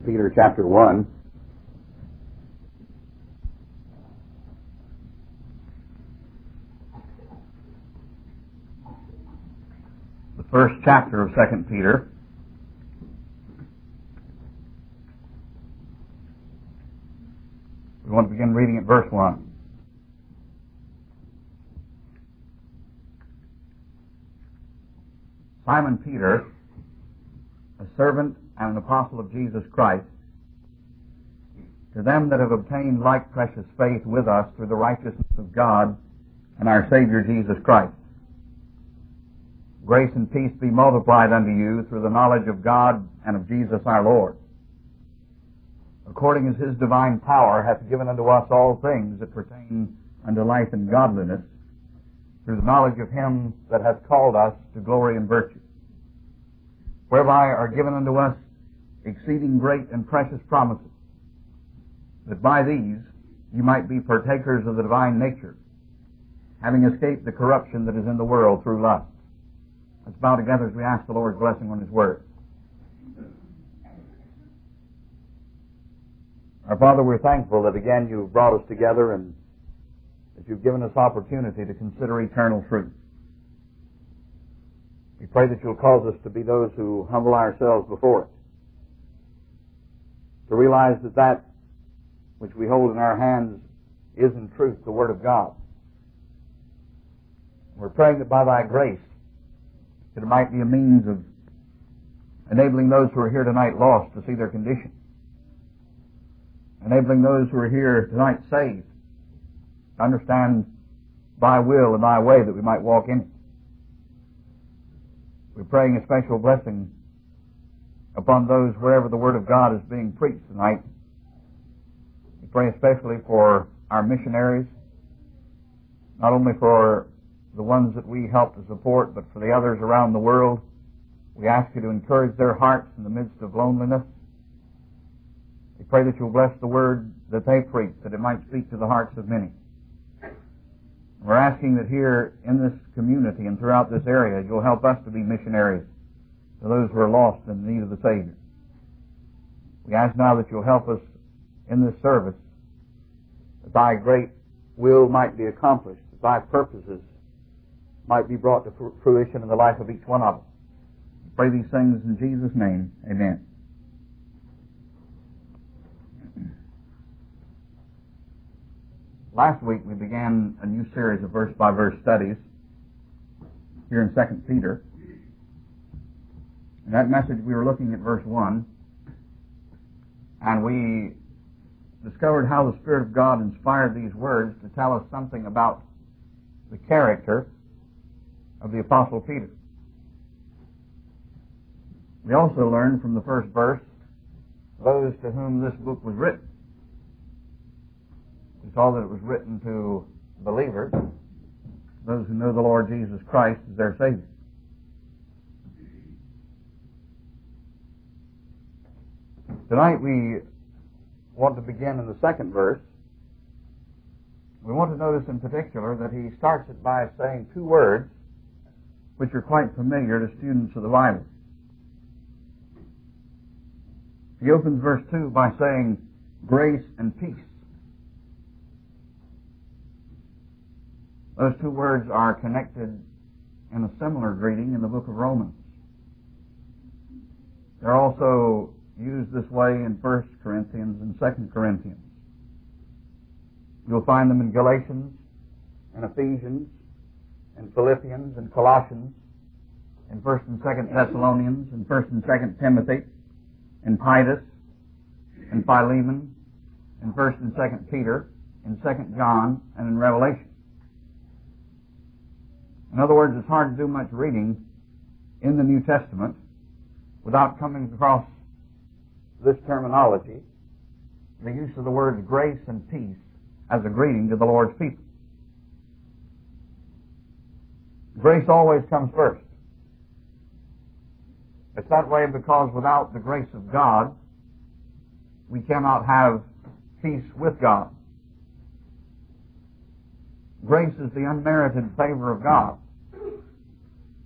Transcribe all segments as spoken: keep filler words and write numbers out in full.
Peter chapter one. The first chapter of Second Peter. We want to begin reading at verse one. Simon Peter, a servant and an apostle of Jesus Christ, to them that have obtained like precious faith with us through the righteousness of God and our Savior Jesus Christ. Grace and peace be multiplied unto you through the knowledge of God and of Jesus our Lord, according as his divine power hath given unto us all things that pertain unto life and godliness, through the knowledge of him that hath called us to glory and virtue, whereby are given unto us exceeding great and precious promises, that by these you might be partakers of the divine nature, having escaped the corruption that is in the world through lust. Let's bow together as we ask the Lord's blessing on his word. Our Father, we're thankful that again you've brought us together and that you've given us opportunity to consider eternal truth. We pray that you'll cause us to be those who humble ourselves before it, to realize that that which we hold in our hands is in truth the Word of God. We're praying that by thy grace that it might be a means of enabling those who are here tonight lost to see their condition, enabling those who are here tonight saved to understand thy will and thy way that we might walk in it. We're praying a special blessing upon those wherever the Word of God is being preached tonight. We pray especially for our missionaries, not only for the ones that we help to support, but for the others around the world. We ask you to encourage their hearts in the midst of loneliness. We pray that you'll bless the word that they preach, that it might speak to the hearts of many. We're asking that here in this community and throughout this area, you'll help us to be missionaries to those who are lost in need of the Savior. We ask now that you'll help us in this service, that thy great will might be accomplished, that thy purposes might be brought to fruition in the life of each one of us. We pray these things in Jesus' name. Amen. Last week we began a new series of verse-by-verse studies here in Second Peter. In that message we were looking at verse one, and we discovered how the Spirit of God inspired these words to tell us something about the character of the Apostle Peter. We also learned from the first verse those to whom this book was written. We saw that it was written to believers, those who know the Lord Jesus Christ as their Savior. Tonight we want to begin in the second verse. We want to notice in particular that he starts it by saying two words which are quite familiar to students of the Bible. He opens verse two by saying, grace and peace. Those two words are connected in a similar greeting in the book of Romans. They're also used this way in First Corinthians and Second Corinthians. You'll find them in Galatians and Ephesians and Philippians and Colossians, in First and Second Thessalonians, and First and Second Timothy, in Titus, in Philemon, in First and Second Peter, in Second John, and in Revelation. In other words, it's hard to do much reading in the New Testament without coming across this terminology, the use of the words grace and peace as a greeting to the Lord's people. Grace always comes first. It's that way because without the grace of God, we cannot have peace with God. Grace is the unmerited favor of God.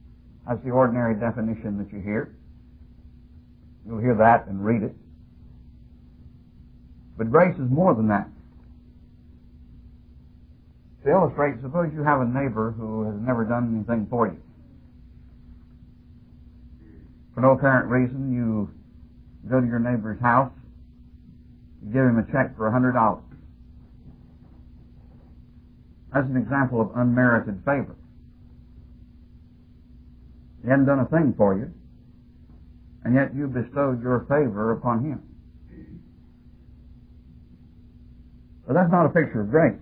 That's the ordinary definition that you hear. You'll hear that and read it. But grace is more than that. To illustrate, suppose you have a neighbor who has never done anything for you. For no apparent reason, you go to your neighbor's house, you give him a check for a hundred dollars. That's an example of unmerited favor. He hadn't done a thing for you, and yet you bestowed your favor upon him. But that's not a picture of grace.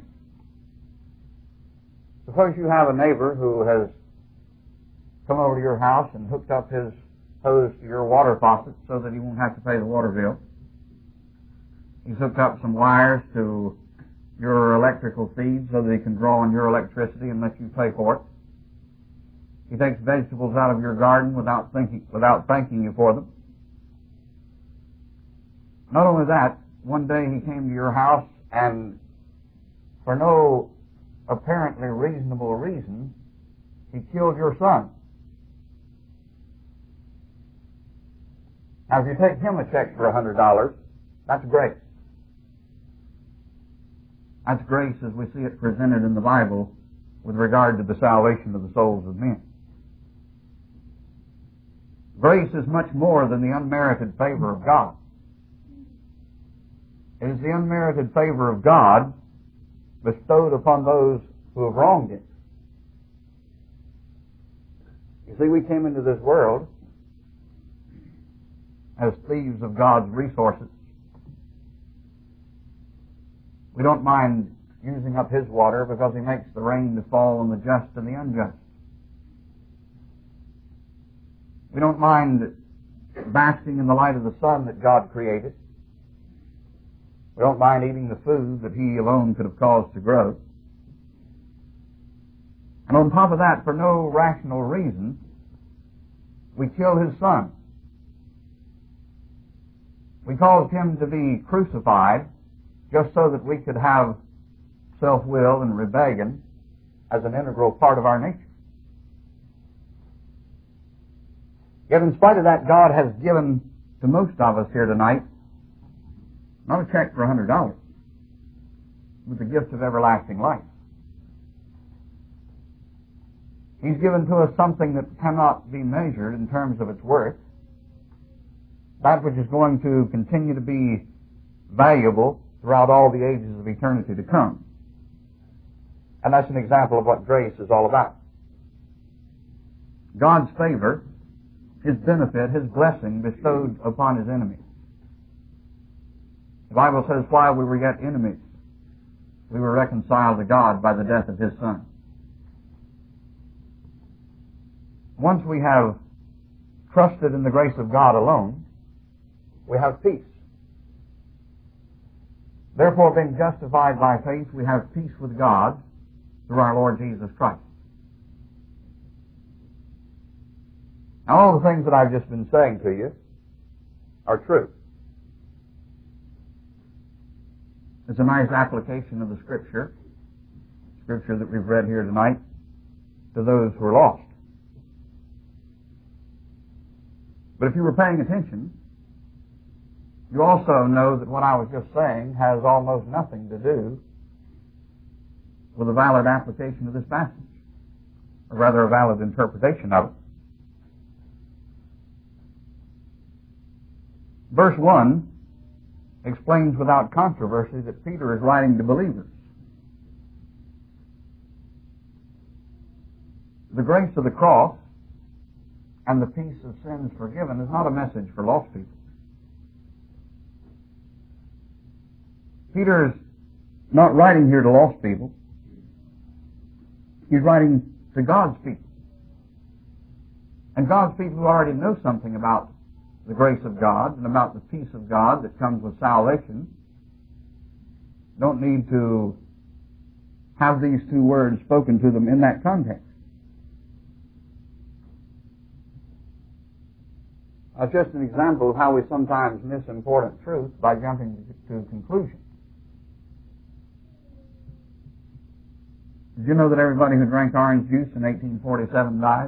Suppose you have a neighbor who has come over to your house and hooked up his hose to your water faucet so that he won't have to pay the water bill. He's hooked up some wires to your electrical feed so that he can draw on your electricity and let you pay for it. He takes vegetables out of your garden without thinking, without thanking you for them. Not only that, one day he came to your house and for no apparently reasonable reason, he killed your son. Now, if you take him a check for a hundred dollars, that's grace. That's grace as we see it presented in the Bible with regard to the salvation of the souls of men. Grace is much more than the unmerited favor of God. It is the unmerited favor of God bestowed upon those who have wronged him. You see, we came into this world as thieves of God's resources. We don't mind using up his water because he makes the rain to fall on the just and the unjust. We don't mind basking in the light of the sun that God created. We don't mind eating the food that he alone could have caused to grow. And on top of that, for no rational reason, we kill his son. We caused him to be crucified just so that we could have self-will and rebellion as an integral part of our nature. Yet in spite of that, God has given to most of us here tonight not a check for a hundred dollars, but the gift of everlasting life. He's given to us something that cannot be measured in terms of its worth, that which is going to continue to be valuable throughout all the ages of eternity to come. And that's an example of what grace is all about. God's favor, his benefit, his blessing bestowed upon his enemies. The Bible says, while we were yet enemies, we were reconciled to God by the death of his Son. Once we have trusted in the grace of God alone, we have peace. Therefore, being justified by faith, we have peace with God through our Lord Jesus Christ. Now, all the things that I've just been saying to you are true. It's a nice application of the Scripture, Scripture that we've read here tonight, to those who are lost. But if you were paying attention, you also know that what I was just saying has almost nothing to do with a valid application of this passage, or rather a valid interpretation of it. Verse one explains without controversy that Peter is writing to believers. The grace of the cross and the peace of sins forgiven is not a message for lost people. Peter is not writing here to lost people. He's writing to God's people. And God's people who already know something about the grace of God and about the peace of God that comes with salvation don't need to have these two words spoken to them in that context. That's just an example of how we sometimes miss important truth by jumping to conclusions. Did you know that everybody who drank orange juice in eighteen forty-seven died?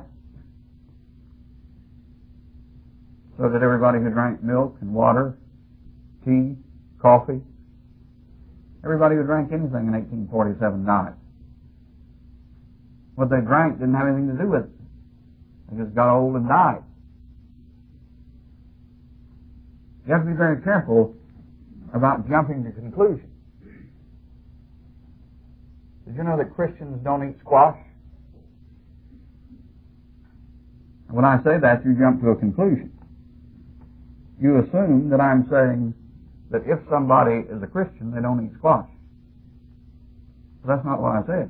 So did everybody who drank milk and water, tea, coffee, Everybody who drank anything in eighteen forty-seven died. What they drank didn't have anything to do with it. They just got old and died. You have to be very careful about jumping to conclusions. Did you know that Christians don't eat squash? When I say that, you jump to a conclusion. You assume that I'm saying that if somebody is a Christian, they don't eat squash. But that's not what I said.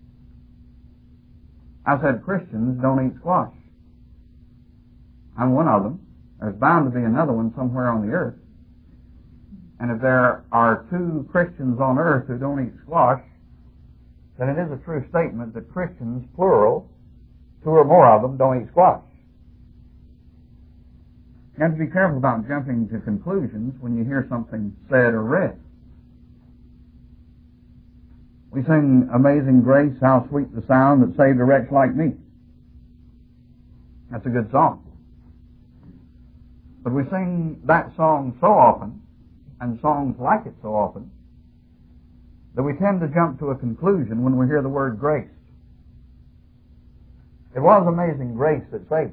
I said Christians don't eat squash. I'm one of them. There's bound to be another one somewhere on the earth. And if there are two Christians on earth who don't eat squash, then it is a true statement that Christians, plural, two or more of them, don't eat squash. You have to be careful about jumping to conclusions when you hear something said or read. We sing Amazing Grace, how sweet the sound that saved a wretch like me. That's a good song. But we sing that song so often, and songs like it so often, that we tend to jump to a conclusion when we hear the word grace. It was amazing grace that saved.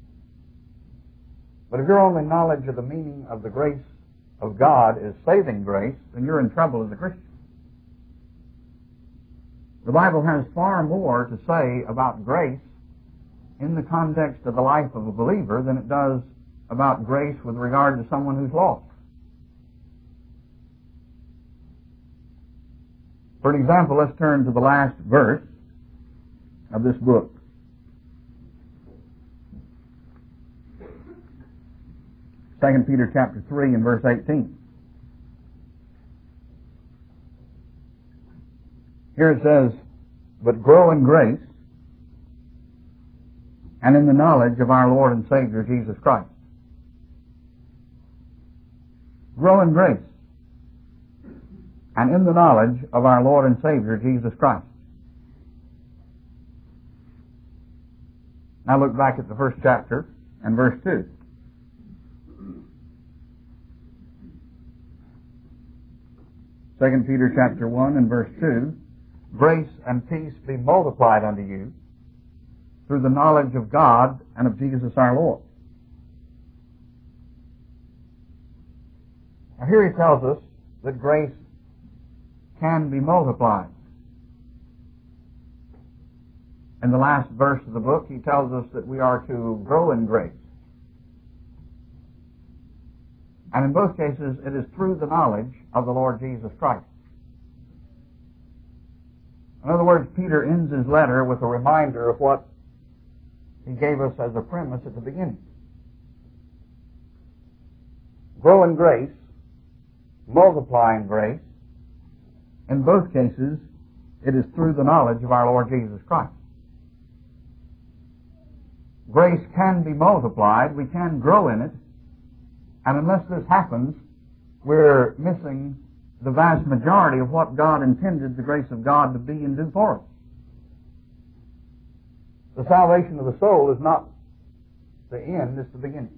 But if your only knowledge of the meaning of the grace of God is saving grace, then you're in trouble as a Christian. The Bible has far more to say about grace in the context of the life of a believer than it does about grace with regard to someone who's lost. For an example, let's turn to the last verse of this book. Second Peter chapter three and verse eighteen. Here it says, "But grow in grace and in the knowledge of our Lord and Savior Jesus Christ." Grow in grace and in the knowledge of our Lord and Savior Jesus Christ. Now look back at the first chapter and verse two. Second Peter chapter one and verse two, "Grace and peace be multiplied unto you through the knowledge of God and of Jesus our Lord." Now here he tells us that grace can be multiplied. In the last verse of the book, he tells us that we are to grow in grace. And in both cases, it is through the knowledge of the Lord Jesus Christ. In other words, Peter ends his letter with a reminder of what he gave us as a premise at the beginning. Grow in grace, multiply in grace. In both cases, it is through the knowledge of our Lord Jesus Christ. Grace can be multiplied, we can grow in it, and unless this happens, we're missing the vast majority of what God intended the grace of God to be and do for us. The salvation of the soul is not the end, it's the beginning.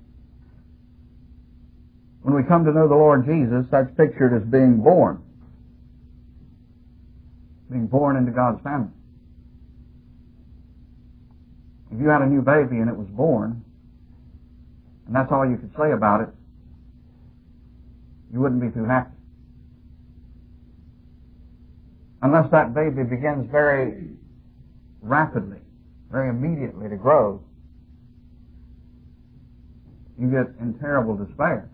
When we come to know the Lord Jesus, that's pictured as being born. Being born into God's family. If you had a new baby and it was born, and that's all you could say about it, you wouldn't be too happy. Unless that baby begins very rapidly, very immediately to grow, you get in terrible despair.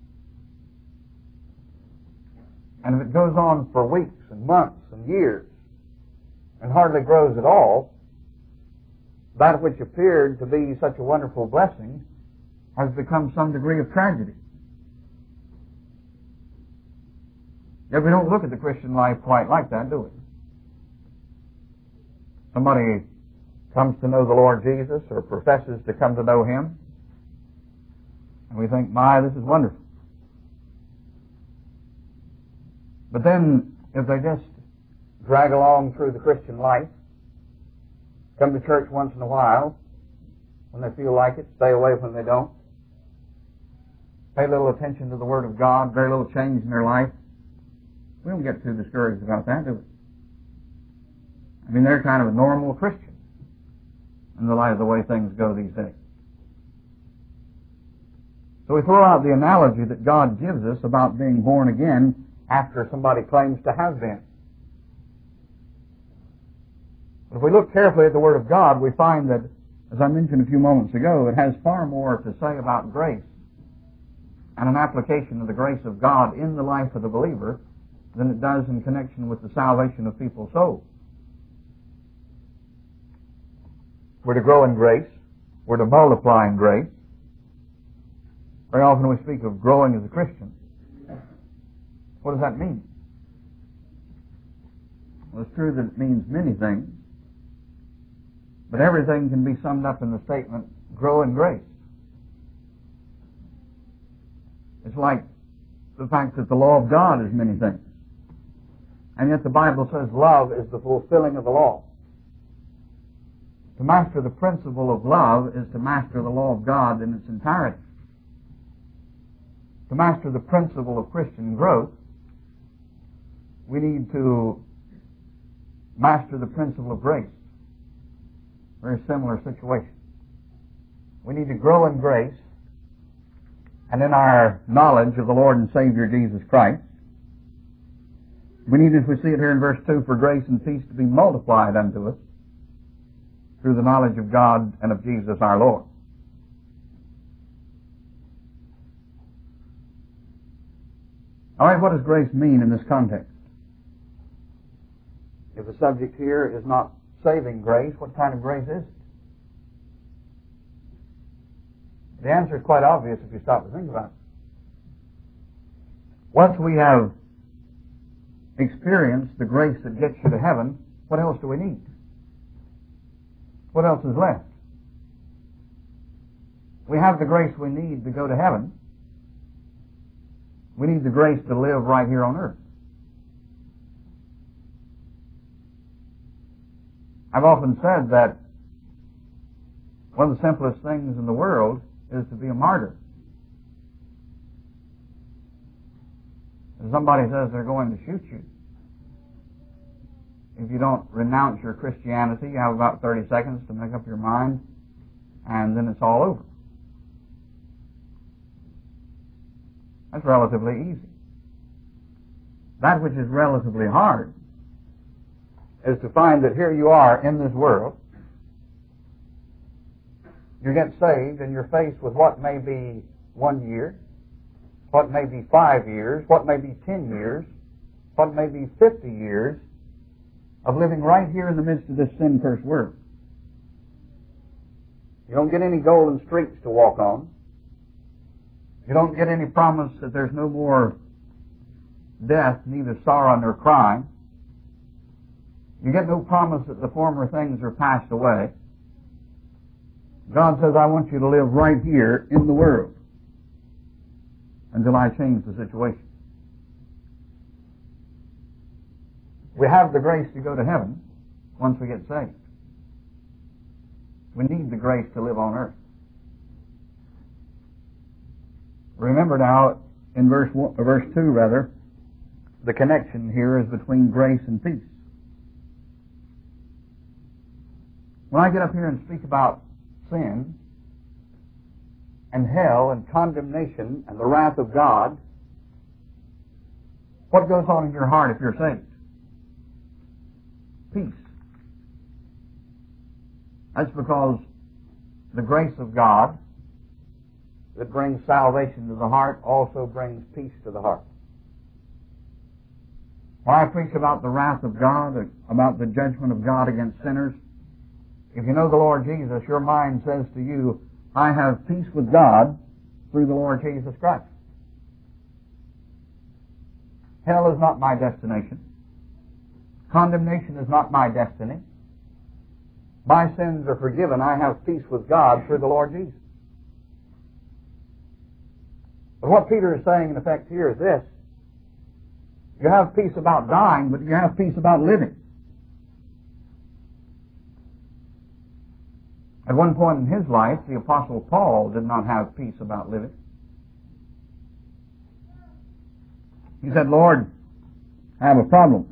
And if it goes on for weeks and months and years and hardly grows at all, that which appeared to be such a wonderful blessing has become some degree of tragedy. Yet we don't look at the Christian life quite like that, do we? Somebody comes to know the Lord Jesus or professes to come to know Him, and we think, my, this is wonderful. But then, if they just drag along through the Christian life, come to church once in a while, when they feel like it, stay away when they don't, pay little attention to the Word of God, very little change in their life, We don't get too discouraged about that, do we? I mean, they're kind of a normal Christian in the light of the way things go these days. So we throw out the analogy that God gives us about being born again after somebody claims to have been. But if we look carefully at the Word of God, we find that, as I mentioned a few moments ago, it has far more to say about grace and an application of the grace of God in the life of the believer than it does in connection with the salvation of people's souls. We're to grow in grace. We're to multiply in grace. Very often we speak of growing as a Christian. What does that mean? Well, it's true that it means many things, but everything can be summed up in the statement, grow in grace. It's like the fact that the law of God is many things. And yet the Bible says love is the fulfilling of the law. To master the principle of love is to master the law of God in its entirety. To master the principle of Christian growth, we need to master the principle of grace. Very similar situation. We need to grow in grace and in our knowledge of the Lord and Savior Jesus Christ. We need, as we see it here in verse two, for grace and peace to be multiplied unto us through the knowledge of God and of Jesus our Lord. All right, what does grace mean in this context? If the subject here is not saving grace, what kind of grace is it? The answer is quite obvious if you stop to think about it. Once we have experienced the grace that gets you to heaven, what else do we need? What else is left? We have the grace we need to go to heaven. We need the grace to live right here on earth. I've often said that one of the simplest things in the world is to be a martyr. If somebody says they're going to shoot you, if you don't renounce your Christianity, you have about thirty seconds to make up your mind, and then it's all over. That's relatively easy. That which is relatively hard is to find that here you are in this world, you get saved, and you're faced with what may be one year, what may be five years, what may be ten years, what may be fifty years of living right here in the midst of this sin-cursed world. You don't get any golden streets to walk on. You don't get any promise that there's no more death, neither sorrow nor crying. You get no promise that the former things are passed away. God says, I want you to live right here in the world until I change the situation. We have the grace to go to heaven once we get saved. We need the grace to live on earth. Remember now, in verse one, verse two, rather, the connection here is between grace and peace. When I get up here and speak about sin and hell and condemnation and the wrath of God, what goes on in your heart if you're saved? Peace. That's because the grace of God that brings salvation to the heart also brings peace to the heart. When I preach about the wrath of God, about the judgment of God against sinners, if you know the Lord Jesus, your mind says to you, I have peace with God through the Lord Jesus Christ. Hell is not my destination. Condemnation is not my destiny. My sins are forgiven. I have peace with God through the Lord Jesus. But what Peter is saying in effect here is this. You have peace about dying, but you have peace about living. At one point in his life, the Apostle Paul did not have peace about living. He said, Lord, have a problem,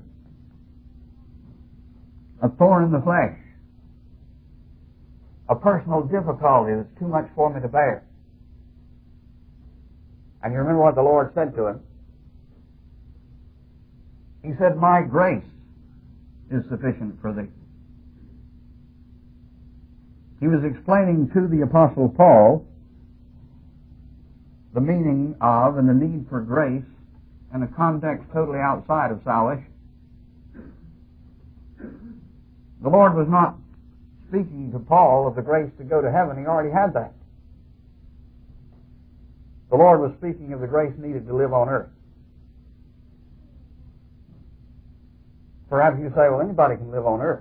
a thorn in the flesh, a personal difficulty that's too much for me to bear. And you remember what the Lord said to him? He said, my grace is sufficient for thee. He was explaining to the Apostle Paul the meaning of and the need for grace in a context totally outside of salvation. The Lord was not speaking to Paul of the grace to go to heaven. He already had that. The Lord was speaking of the grace needed to live on earth. Perhaps you say, well, anybody can live on earth.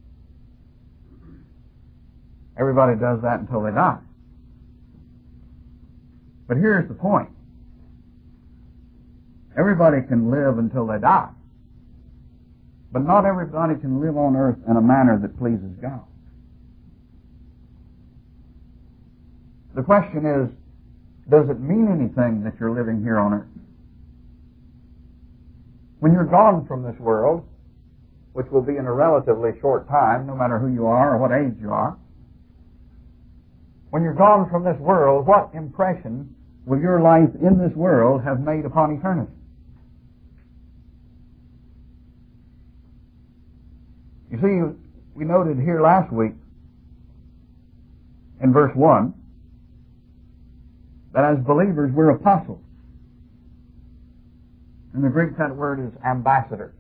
Everybody does that until they die. But here's the point. Everybody can live until they die. But not everybody can live on earth in a manner that pleases God. The question is, does it mean anything that you're living here on earth? When you're gone from this world, which will be in a relatively short time, no matter who you are or what age you are, when you're gone from this world, what impression will your life in this world have made upon eternity? You see, we noted here last week in verse one that as believers we're apostles. In the Greek that word is ambassadors.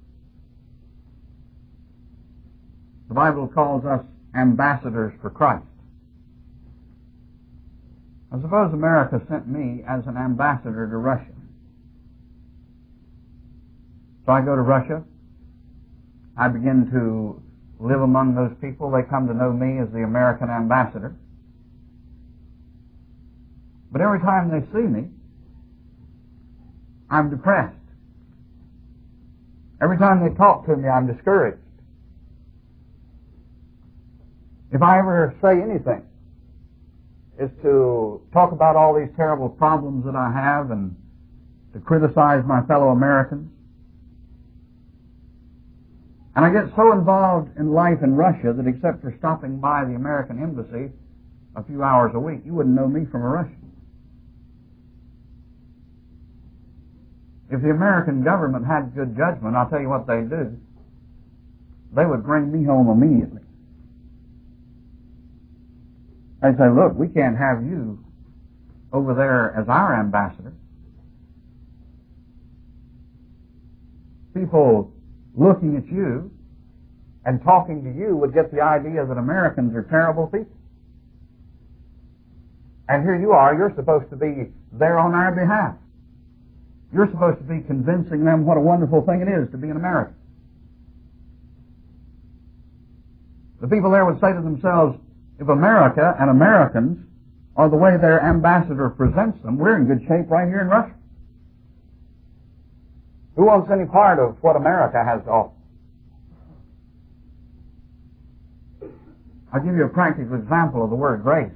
The Bible calls us ambassadors for Christ. I suppose America sent me as an ambassador to Russia. So I go to Russia. I begin to live among those people. They come to know me as the American ambassador. But every time they see me, I'm depressed. Every time they talk to me, I'm discouraged. If I ever say anything, it's to talk about all these terrible problems that I have and to criticize my fellow Americans. And I get so involved in life in Russia that except for stopping by the American embassy a few hours a week, you wouldn't know me from a Russian. If the American government had good judgment, I'll tell you what they'd do. They would bring me home immediately. They'd say, look, we can't have you over there as our ambassador. People looking at you and talking to you would get the idea that Americans are terrible people. And here you are, you're supposed to be there on our behalf. You're supposed to be convincing them what a wonderful thing it is to be an American. The people there would say to themselves, if America and Americans are the way their ambassador presents them, we're in good shape right here in Russia. Who wants any part of what America has to offer? I'll give you a practical example of the word grace.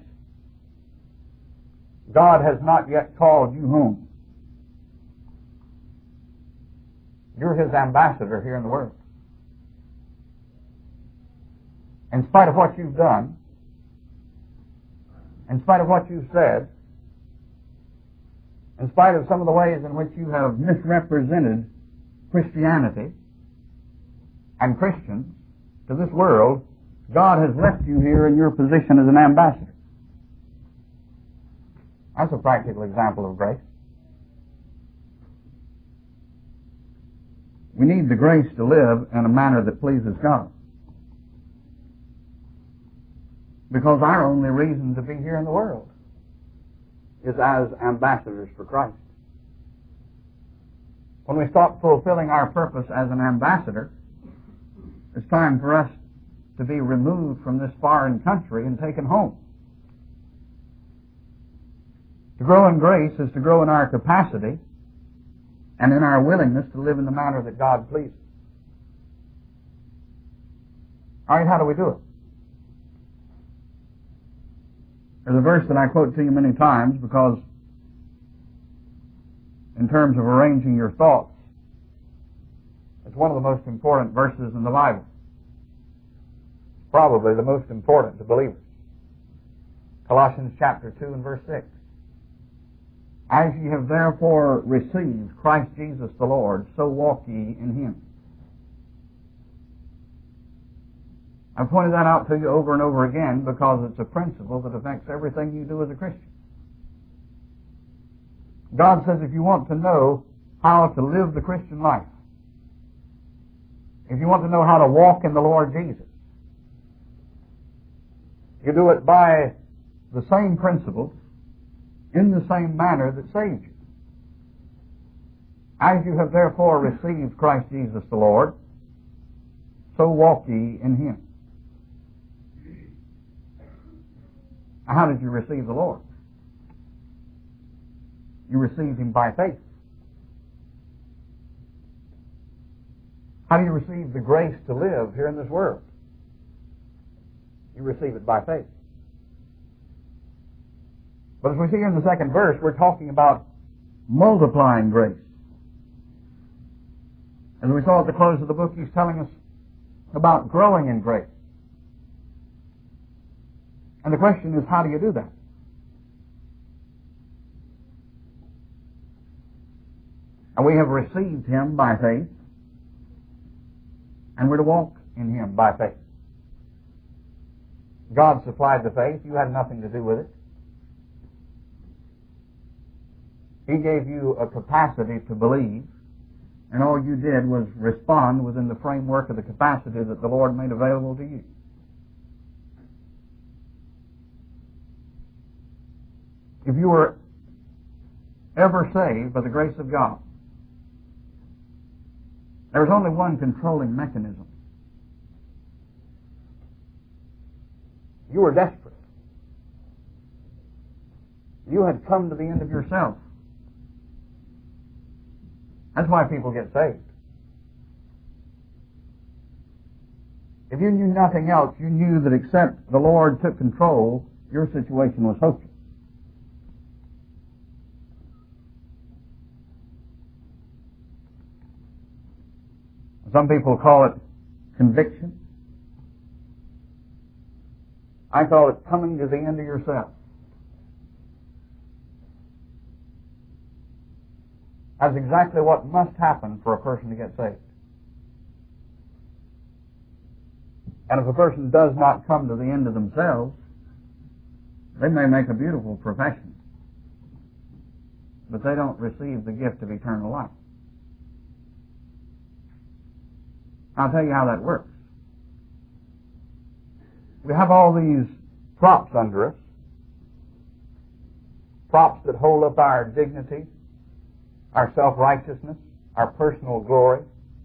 God has not yet called you home. You're His ambassador here in the world. In spite of what you've done, in spite of what you've said, in spite of some of the ways in which you have misrepresented Christianity and Christians to this world, God has left you here in your position as an ambassador. That's a practical example of grace. We need the grace to live in a manner that pleases God. Because our only reason to be here in the world is as ambassadors for Christ. When we stop fulfilling our purpose as an ambassador, it's time for us to be removed from this foreign country and taken home. To grow in grace is to grow in our capacity and in our willingness to live in the manner that God pleases. All right, how do we do it? There's a verse that I quote to you many times because in terms of arranging your thoughts, It's one of the most important verses in the Bible. Probably the most important to believers. Colossians chapter two and verse six. As ye have therefore received Christ Jesus the Lord, so walk ye in Him. I've pointed that out to you over and over again because it's a principle that affects everything you do as a Christian. God says if you want to know how to live the Christian life, if you want to know how to walk in the Lord Jesus, you do it by the same principles, in the same manner that saved you. As you have therefore received Christ Jesus the Lord, so walk ye in Him. How did you receive the Lord? You received Him by faith. How do you receive the grace to live here in this world? You receive it by faith. But as we see in the second verse, we're talking about multiplying grace. As we saw at the close of the book, he's telling us about growing in grace. And the question is, how do you do that? And we have received Him by faith, and we're to walk in Him by faith. God supplied the faith. You had nothing to do with it. He gave you a capacity to believe, and all you did was respond within the framework of the capacity that the Lord made available to you. If you were ever saved by the grace of God, there was only one controlling mechanism. You were desperate. You had come to the end of yourself. That's why people get saved. If you knew nothing else, you knew that except the Lord took control, your situation was hopeless. Some people call it conviction. I call it coming to the end of yourself. That's exactly what must happen for a person to get saved. And if a person does not come to the end of themselves, they may make a beautiful profession, but they don't receive the gift of eternal life. I'll tell you how that works. We have all these props under us, props that hold up our dignity, our self-righteousness, our personal glory.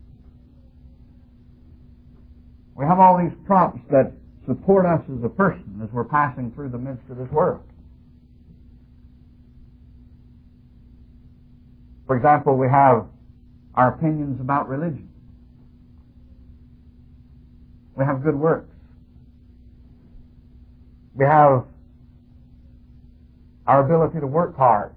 We have all these props that support us as a person as we're passing through the midst of this world. For example, we have our opinions about religion. We have good works. We have our ability to work hard.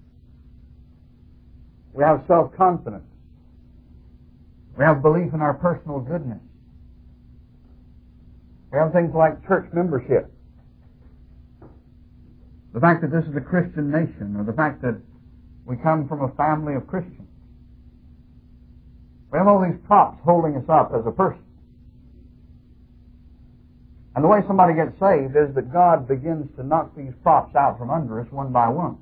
We have self-confidence. We have belief in our personal goodness. We have things like church membership. The fact that this is a Christian nation, or the fact that we come from a family of Christians. We have all these props holding us up as a person. And the way somebody gets saved is that God begins to knock these props out from under us one by one.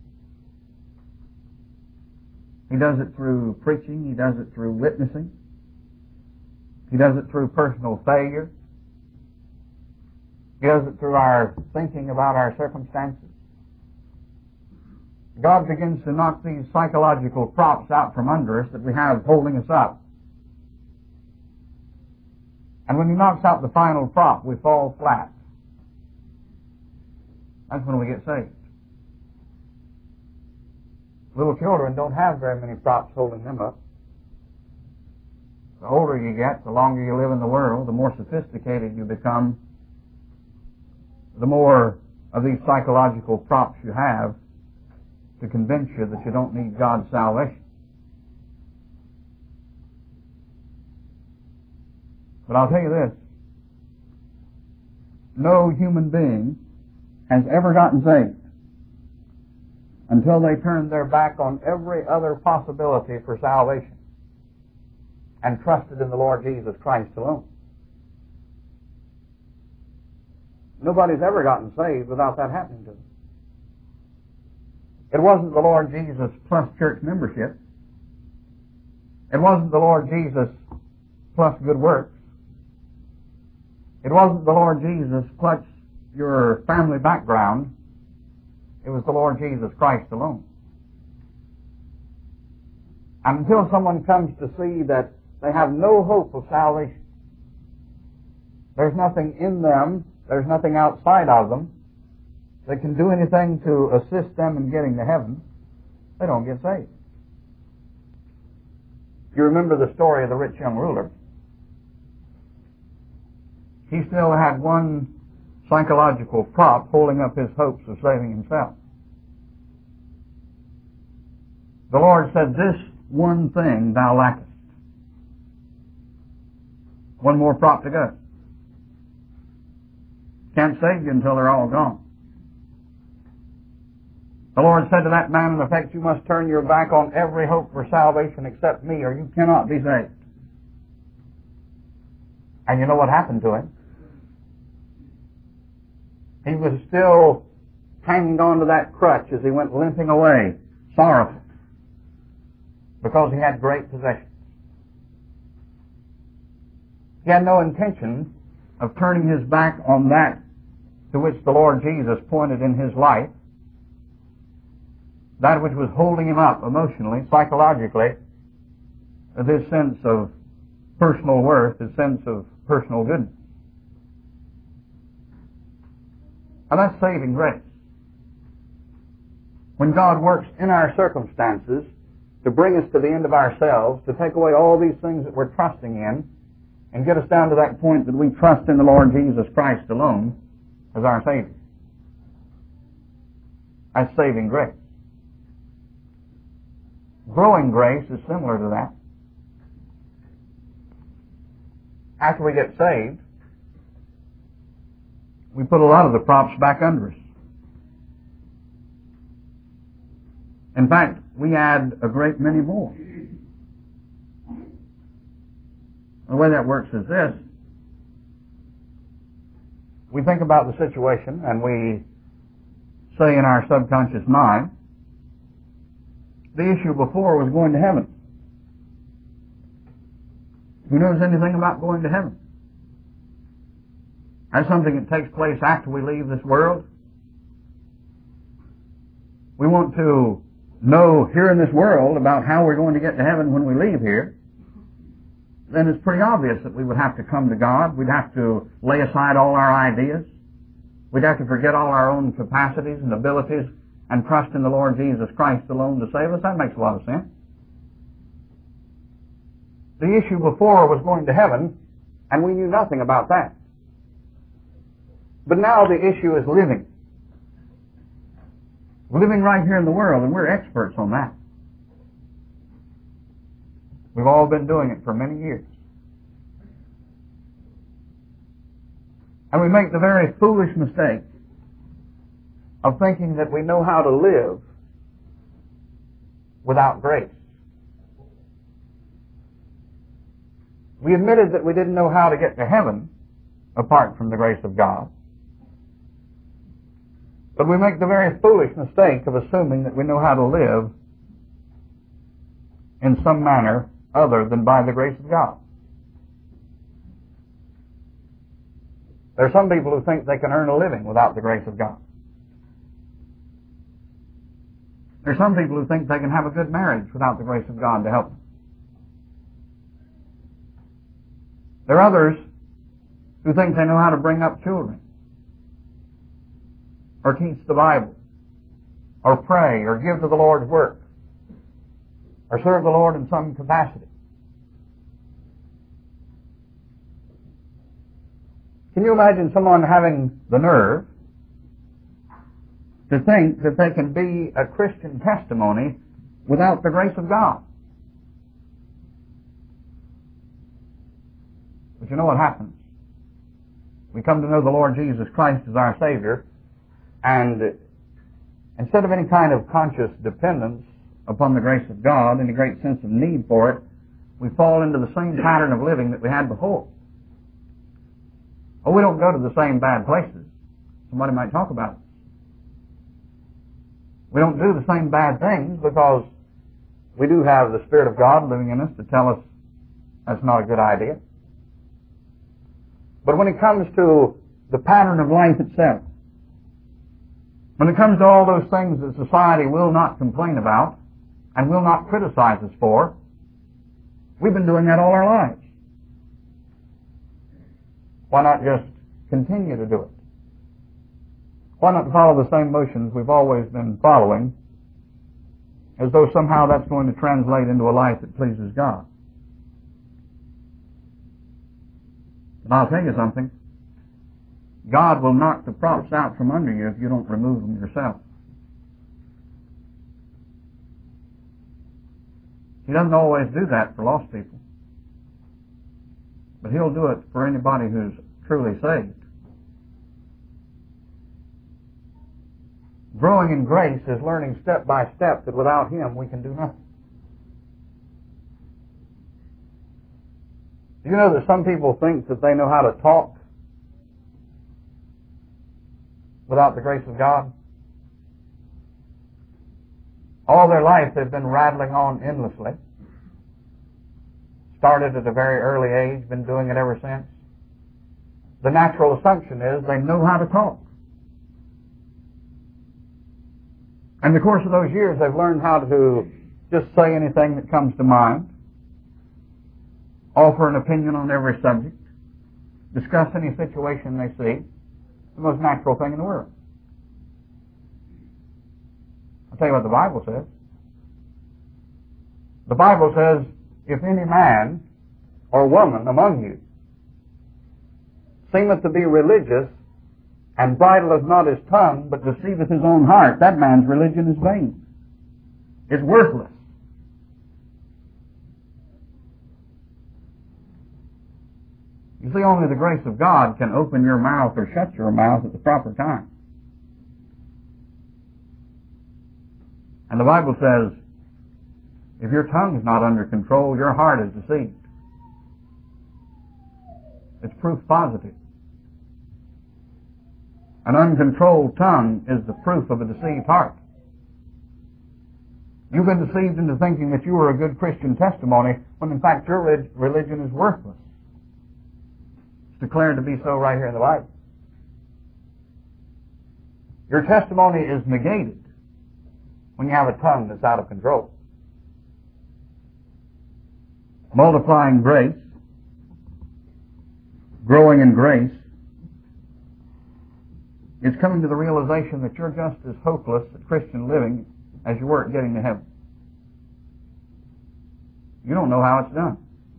He does it through preaching. He does it through witnessing. He does it through personal failure. He does it through our thinking about our circumstances. God begins to knock these psychological props out from under us that we have holding us up. And when He knocks out the final prop, we fall flat. That's when we get saved. Little children don't have very many props holding them up. The older you get, the longer you live in the world, the more sophisticated you become, the more of these psychological props you have to convince you that you don't need God's salvation. But I'll tell you this. No human being has ever gotten saved until they turned their back on every other possibility for salvation and trusted in the Lord Jesus Christ alone. Nobody's ever gotten saved without that happening to them. It wasn't the Lord Jesus plus church membership. It wasn't the Lord Jesus plus good works. It wasn't the Lord Jesus plus your family background. It was the Lord Jesus Christ alone. And until someone comes to see that they have no hope of salvation, there's nothing in them, there's nothing outside of them that can do anything to assist them in getting to heaven, they don't get saved. You remember the story of the rich young ruler. He still had one psychological prop holding up his hopes of saving himself. The Lord said, "This one thing thou lackest." One more prop to go. Can't save you until they're all gone. The Lord said to that man, in effect, "You must turn your back on every hope for salvation except me, or you cannot be saved." And you know what happened to him? He was still hanging on to that crutch as he went limping away, sorrowful, because he had great possessions. He had no intention of turning his back on that to which the Lord Jesus pointed in his life, that which was holding him up emotionally, psychologically, with his sense of personal worth, his sense of personal goodness. And that's saving grace. When God works in our circumstances to bring us to the end of ourselves, to take away all these things that we're trusting in, and get us down to that point that we trust in the Lord Jesus Christ alone as our Savior. That's saving grace. Growing grace is similar to that. After we get saved, we put a lot of the props back under us. In fact, we add a great many more. The way that works is this. We think about the situation and we say in our subconscious mind, the issue before was going to heaven. Who knows anything about going to heaven? That's something that takes place after we leave this world. We want to know here in this world about how we're going to get to heaven when we leave here. Then it's pretty obvious that we would have to come to God. We'd have to lay aside all our ideas. We'd have to forget all our own capacities and abilities and trust in the Lord Jesus Christ alone to save us. That makes a lot of sense. The issue before was going to heaven, and we knew nothing about that. But now the issue is living. Living right here in the world, and we're experts on that. We've all been doing it for many years. And we make the very foolish mistake of thinking that we know how to live without grace. We admitted that we didn't know how to get to heaven apart from the grace of God. But we make the very foolish mistake of assuming that we know how to live in some manner other than by the grace of God. There are some people who think they can earn a living without the grace of God. There are some people who think they can have a good marriage without the grace of God to help them. There are others who think they know how to bring up children, or teach the Bible, or pray, or give to the Lord's work, or serve the Lord in some capacity. Can you imagine someone having the nerve to think that they can be a Christian testimony without the grace of God? But you know what happens? We come to know the Lord Jesus Christ as our Savior, and instead of any kind of conscious dependence upon the grace of God, any great sense of need for it, we fall into the same pattern of living that we had before. Oh, we don't go to the same bad places. Somebody might talk about it. We don't do the same bad things because we do have the Spirit of God living in us to tell us that's not a good idea. But when it comes to the pattern of life itself, when it comes to all those things that society will not complain about and will not criticize us for, we've been doing that all our lives. Why not just continue to do it? Why not follow the same motions we've always been following, as though somehow that's going to translate into a life that pleases God? And I'll tell you something. God will knock the props out from under you if you don't remove them yourself. He doesn't always do that for lost people. But He'll do it for anybody who's truly saved. Growing in grace is learning step by step that without Him we can do nothing. Do you know that some people think that they know how to talk without the grace of God? All their life they've been rattling on endlessly. Started at a very early age, been doing it ever since. The natural assumption is they know how to talk. And in the course of those years they've learned how to just say anything that comes to mind, offer an opinion on every subject, discuss any situation they see. The most natural thing in the world. I'll tell you what the Bible says. The Bible says, if any man or woman among you seemeth to be religious, and bridleth not his tongue, but deceiveth his own heart, that man's religion is vain. It's worthless. You see, only the grace of God can open your mouth or shut your mouth at the proper time. And the Bible says, if your tongue is not under control, your heart is deceived. It's proof positive. An uncontrolled tongue is the proof of a deceived heart. You've been deceived into thinking that you are a good Christian testimony when in fact your religion is worthless. It's declared to be so right here in the Bible. Your testimony is negated when you have a tongue that's out of control. Multiplying grace, growing in grace, is coming to the realization that you're just as hopeless at Christian living as you were at getting to heaven. You don't know how it's done.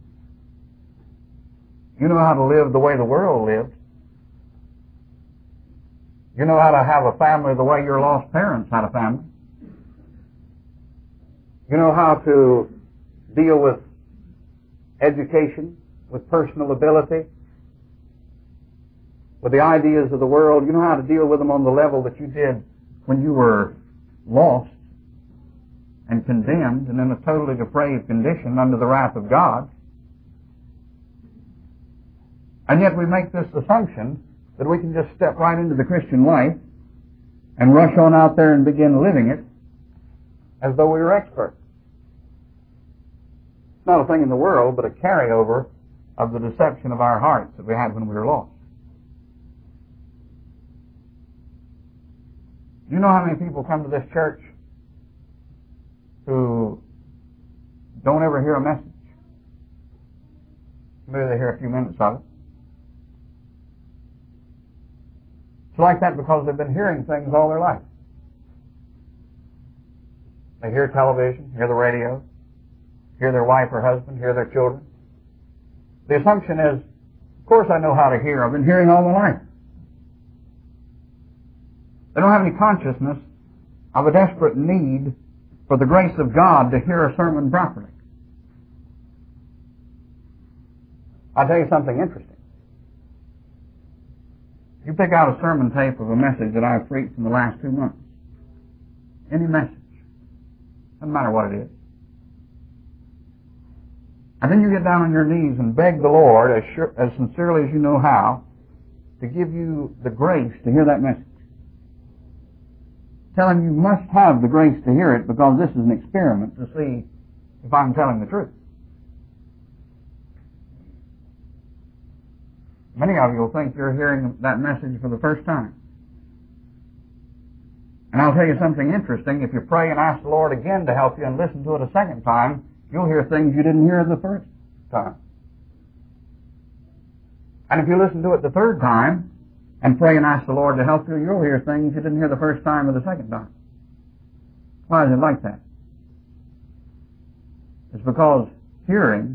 You know how to live the way the world lived. You know how to have a family the way your lost parents had a family. You know how to deal with education, with personal ability, with the ideas of the world. You know how to deal with them on the level that you did when you were lost and condemned and in a totally depraved condition under the wrath of God. And yet we make this assumption that we can just step right into the Christian life and rush on out there and begin living it as though we were experts. It's not a thing in the world, but a carryover of the deception of our hearts that we had when we were lost. Do you know how many people come to this church who don't ever hear a message? Maybe they hear a few minutes of it. It's like that because they've been hearing things all their life. They hear television, hear the radio, hear their wife or husband, hear their children. The assumption is, of course I know how to hear. I've been hearing all my life. They don't have any consciousness of a desperate need for the grace of God to hear a sermon properly. I'll tell you something interesting. You pick out a sermon tape of a message that I've preached in the last two months. Any message. Doesn't matter what it is. And then you get down on your knees and beg the Lord, as, sure, as sincerely as you know how, to give you the grace to hear that message. Tell him you must have the grace to hear it because this is an experiment to see if I'm telling the truth. Many of you will think you're hearing that message for the first time. And I'll tell you something interesting. If you pray and ask the Lord again to help you and listen to it a second time, you'll hear things you didn't hear the first time. And if you listen to it the third time and pray and ask the Lord to help you, you'll hear things you didn't hear the first time or the second time. Why is it like that? It's because hearing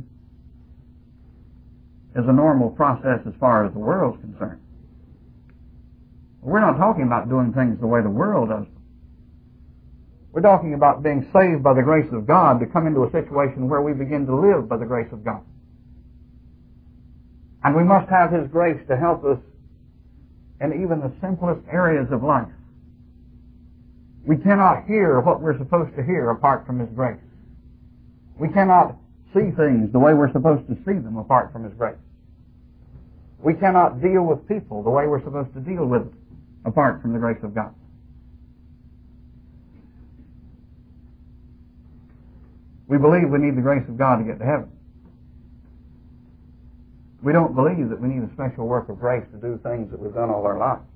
is a normal process as far as the world's concerned. We're not talking about doing things the way the world does them. We're talking about being saved by the grace of God to come into a situation where we begin to live by the grace of God. And we must have His grace to help us in even the simplest areas of life. We cannot hear what we're supposed to hear apart from His grace. We cannot see things the way we're supposed to see them apart from His grace. We cannot deal with people the way we're supposed to deal with them apart from the grace of God. We believe we need the grace of God to get to heaven. We don't believe that we need a special work of grace to do things that we've done all our lives.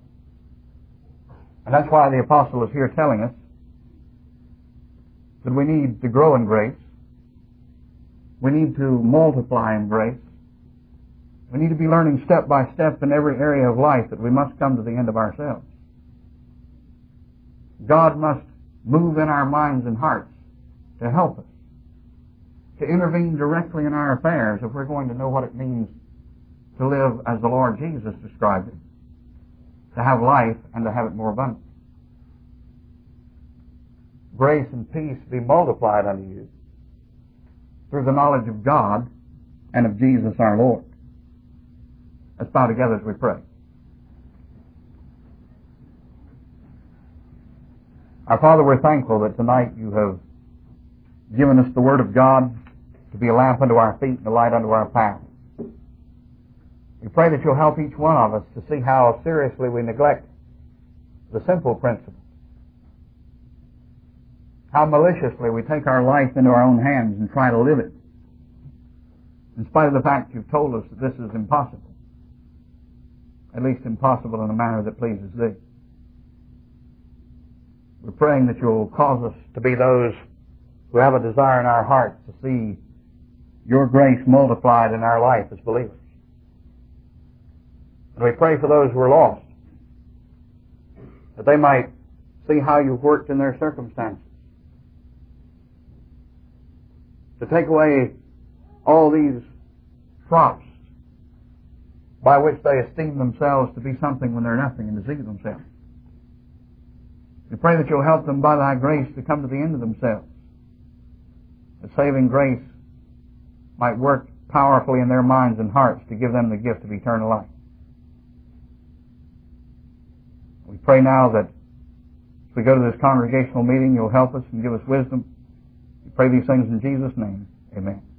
And that's why the apostle is here telling us that we need to grow in grace. We need to multiply in grace. We need to be learning step by step in every area of life that we must come to the end of ourselves. God must move in our minds and hearts to help us, to intervene directly in our affairs if we're going to know what it means to live as the Lord Jesus described it, to have life and to have it more abundant. Grace and peace be multiplied unto you through the knowledge of God and of Jesus our Lord. Let's bow together as we pray. Our Father, we're thankful that tonight you have given us the Word of God to be a lamp unto our feet and a light unto our path. We pray that you'll help each one of us to see how seriously we neglect the simple principles, how maliciously we take our life into our own hands and try to live it, in spite of the fact you've told us that this is impossible, at least impossible in a manner that pleases thee. We're praying that you'll cause us to be those who have a desire in our hearts to see your grace multiplied in our life as believers. And we pray for those who are lost, that they might see how you've worked in their circumstances, to take away all these props by which they esteem themselves to be something when they're nothing and deceive themselves. We pray that you'll help them by thy grace to come to the end of themselves, that saving grace might work powerfully in their minds and hearts to give them the gift of eternal life. We pray now that as we go to this congregational meeting, you'll help us and give us wisdom. We pray these things in Jesus' name. Amen.